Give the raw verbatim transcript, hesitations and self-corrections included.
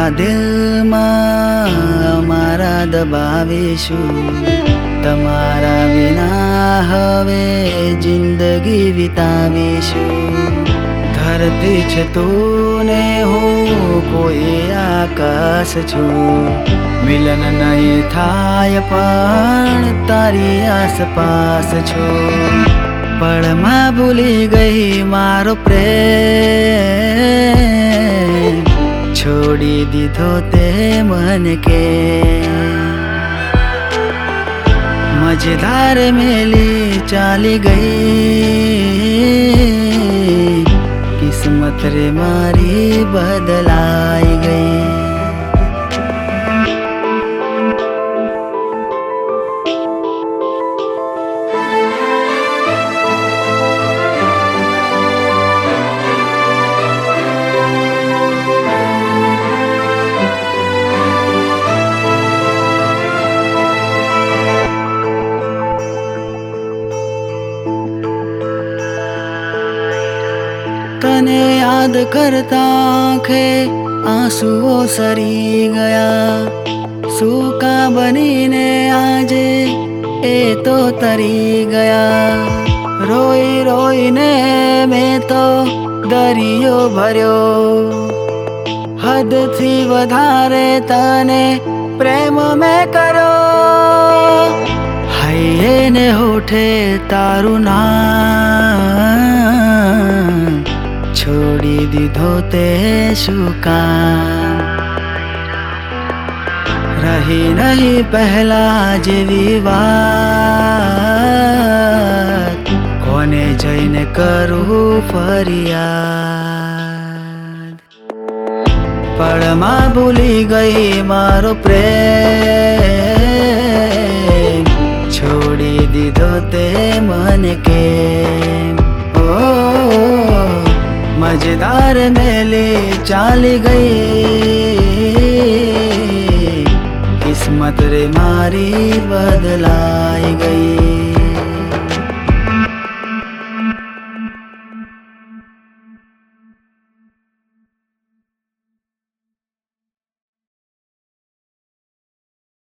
દિલમાં મારા દબાવીશું, તમારા વિના હવે જિંદગી વિતાવીશું। ધરતી છે તું ને હું કોઈ આકાશ છું, મિલન નહીં થાય પણ તારી આસપાસ છું। પળમાં ભૂલી ગઈ મારો પ્રેમ, છોડી દીધો તે મન કે મજેદાર મેલી ચાલી ગઈ। કિસ્મત રે મારી બદલાઈ ગઈ। तने याद करता आँखे आंसुओ सरी गया, सूखा बनी ने आजे ए तो तरी गया। रोई रोई ने मैं तो दरियो भर्यो, हद थी वधारे तने प्रेम में करो। हये ने होठे तारू नाम, छोड़ी दीधो ते शुं काम। रही नहीं पहला जेवी वात, कोने जईने करूं फरियाद। पळमां भूली गई मारो प्रेम, छोड़ी दीधो ते मन के ओ मजेदार मेली चाली गई। किस्मत रे मारी बदलाई गई।